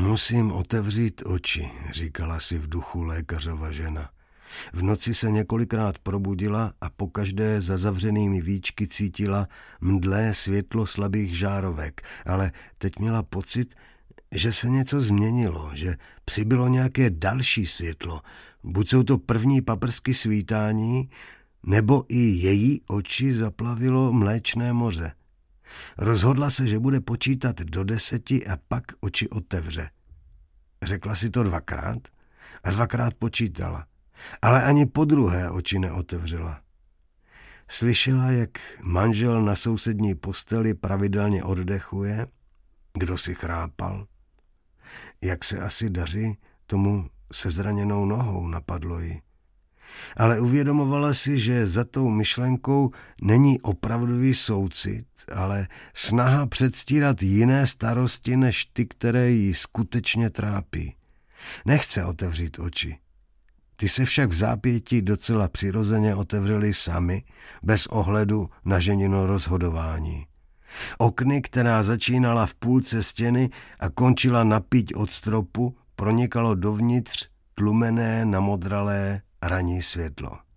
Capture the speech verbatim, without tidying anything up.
Musím otevřít oči, říkala si v duchu lékařova žena. V noci se několikrát probudila a pokaždé za zavřenými víčky cítila mdlé světlo slabých žárovek, ale teď měla pocit, že se něco změnilo, že přibylo nějaké další světlo. Buď jsou to první paprsky svítání, nebo i její oči zaplavilo mléčné moře. Rozhodla se, že bude počítat do deseti a pak oči otevře. Řekla si to dvakrát a dvakrát počítala, ale ani podruhé oči neotevřela. Slyšela, jak manžel na sousední posteli pravidelně oddechuje, kdo si chrápal. Jak se asi daří tomu se zraněnou nohou, napadlo jí. Ale uvědomovala si, že za tou myšlenkou není opravdový soucit, ale snaha předstírat jiné starosti než ty, které ji skutečně trápí. Nechce otevřít oči. Ty se však v zápětí docela přirozeně otevřely sami, bez ohledu na ženino rozhodování. Okny, která začínala v půlce stěny a končila napíť od stropu, pronikalo dovnitř tlumené, namodralé ranní světlo.